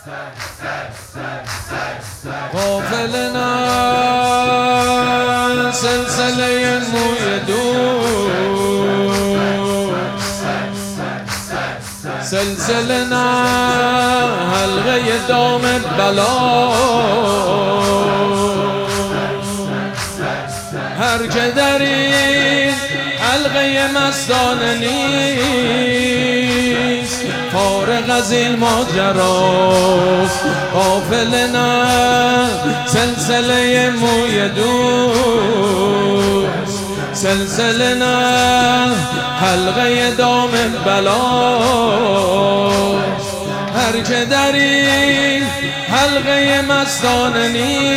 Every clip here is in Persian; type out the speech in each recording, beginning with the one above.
قافله نه سلسله موی دور، سلسله نه حلقه دام بلا. هر که در این حلقه مستانه نیست فارغ از این ماجراست. قافله نه سلسله موی دوست، سلسله نه حلقه دام بلاست. هر که در این حلقه مستانه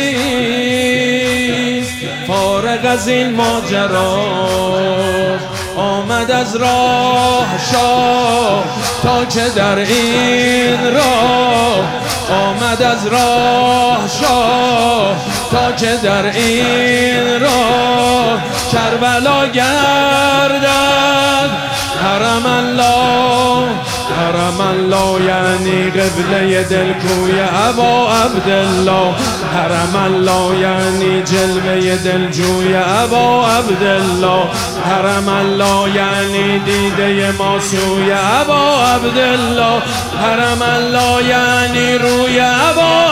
نیست فارغ از این ماجراست. آمد از راه شاه تا که در این راه، آمد از راه شاه تا که در این راه کربلا گردد حرم الله. حرم الله یعنی قبله دلکوی ابا عبدالله، حرم الله یعنی جلوه دلجوی ابا عبدالله، حرم الله یعنی دیده ما سوی ابا عبدالله، حرم الله یعنی روی ابا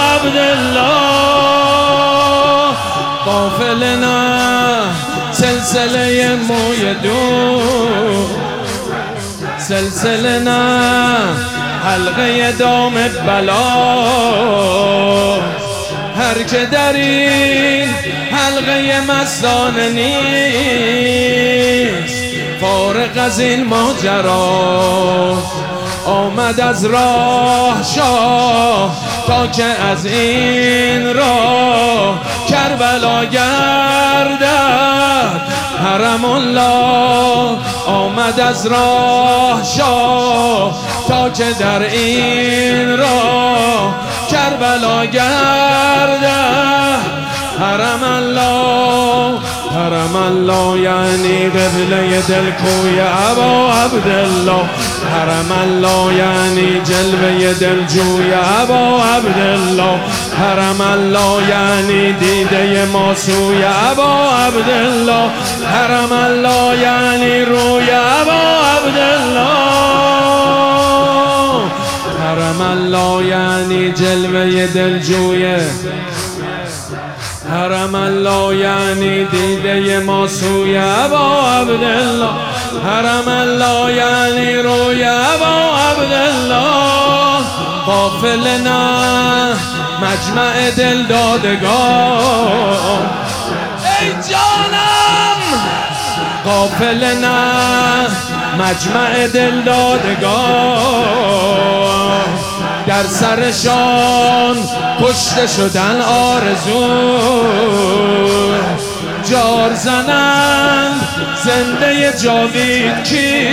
عبدالله. قافله نه سلسله موی دور، سلسله نه حلقه دام بلا. هر که در این حلقه مستانه نیست فارغ از این ماجرا. آمد از راه شاه تا که از این راه کربلا گردد حرم الله. آمد از راه شاه تا که در این راه کربلا گردد حرم الله. حرم الله یعنی قبله دلکوی ابا عبدالله، حرم الله یعنی جلوه دلجوی ابا عبدالله، حرم الله یعنی دیده ما سوی ابا عبدالله، حرم الله یعنی روی ابا عبدالله، حرم الله یعنی جلوه دلجوی، حرم الله یعنی دیده ما سوی ابا عبدالله، حرم الله یعنی روی ابا عبدالله. قافله نه مجمع دل دادگان ای جانم، قافله نه مجمع دل دادگان. در سرشان کشته شدن آرزو، جار زنند زنده جاوید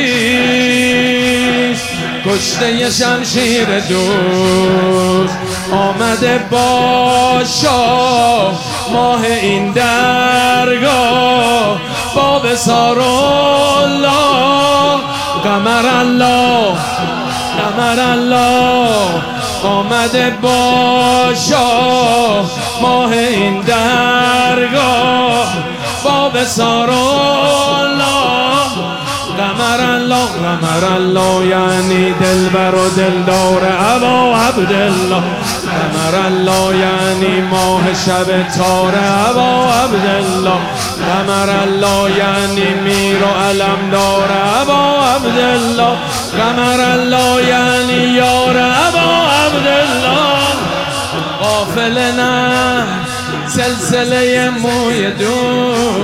کیست، کشته شمشیر دوست. آمده با شاه ماه این درگاه، با بسار الله قمر الله، قمر الله. آمده با شاه ماه این درگاه، با بسار الله قمر الله. قمر الله یعنی دلبر و دلدار ابا عبدالله، قمر الله یعنی ماه شب تار ابا عبدالله، قمر الله یعنی میر و علمدار ابا عبدالله، قمر الله یعنی یار ابا عبدالله. قافله نه سلسله موی دور،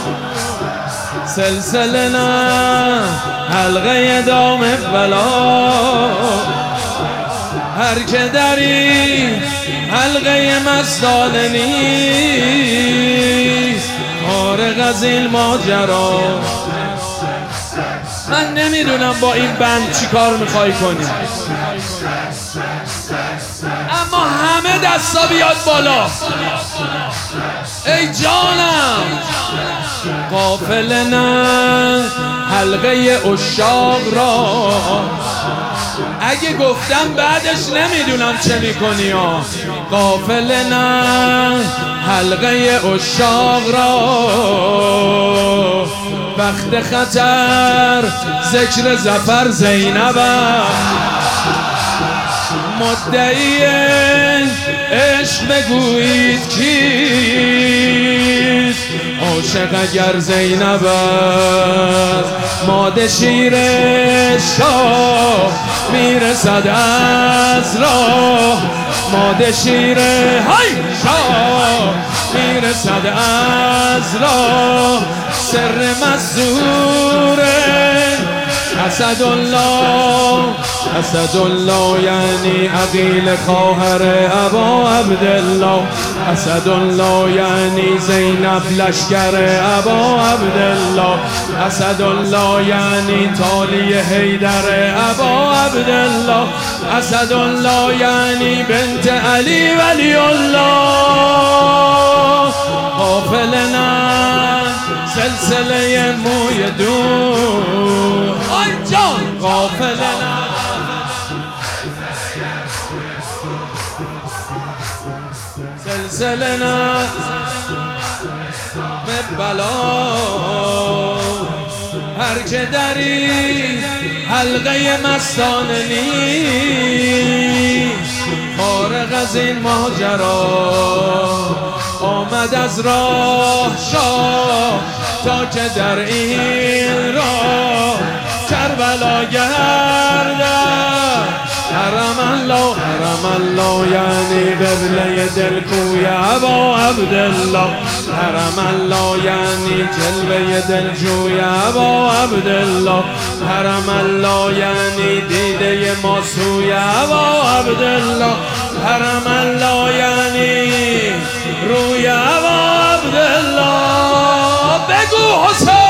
سلسله نه حلقه دام بلا. هر که در این حلقه مستانه نیست فارغ از این ماجرا. من نمیدونم با این بند چی کار میخوای کنی، اما همه دستا بیاد بالا ای جانم. قافله نه حلقه عشاق را اگه گفتم بعدش نمیدونم چه میکنی ها. قافله نه حلقه عشاق را، وقت خطر ذکر ظفر زینب، مدعی عشق بگویید کیست، عاشق اگر زینب است ماده شیر شاه میرسد از راه، ماده شیر شاه میرسد از راه، سر مسئوره اسدالله یعنی عقیل خواهر ابا عبدالله، اسدالله یعنی زینب لشکر ابا عبدالله، اسدالله یعنی تالی حیدر ابا عبدالله، اسدالله یعنی بنت علی ولی الله. قافله نه سلسله موی دور، آی جان قافله نه سلسله نه به بلا، هر که دری حلقه مستانه نیست، فارغ از این ماجرا آمد از راه شاه، تا که در این راه کربلا گردد. حرم الله یعنی قبله دلکوی ابا عبدالله، حرم الله یعنی جلوه دلجوی ابا عبدالله، حرم الله یعنی دیده ماسوی ابا عبدالله، حرم الله یعنی روی ابا عبدالله. بگو حسین